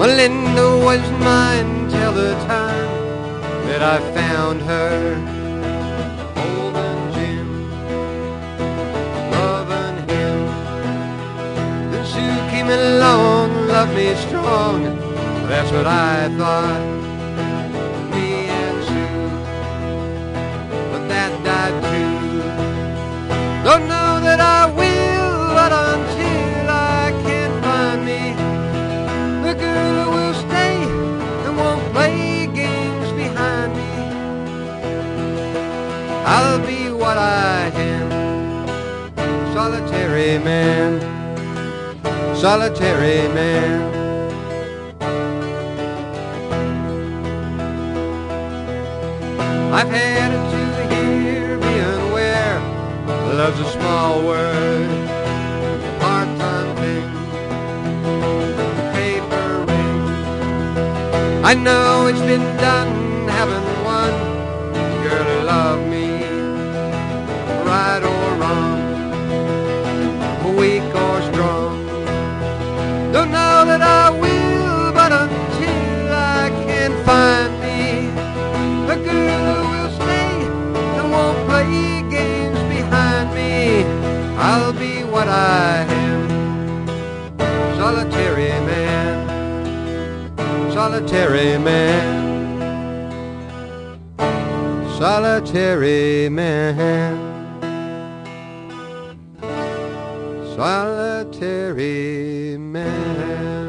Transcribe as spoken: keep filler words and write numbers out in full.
Melinda was mine till the time that I found her. Holding Jim, loving him. Then Sue came along, loved me strong. That's what I thought, me and Sue. But that died too. Don't know that I will, but until I can find me the girl who will stay and won't play games behind me, I'll be what I am, solitary man, solitary man. I've had it to hear, being where love's a small word, part-time thing, paper ring. I know it's been done, having one girl who loved me, right or wrong, weak or strong. Don't know that I will, but until I can find me a girl who will stay and won't play games behind me, I'll be what I am, solitary man, solitary man, solitary man, solitary man.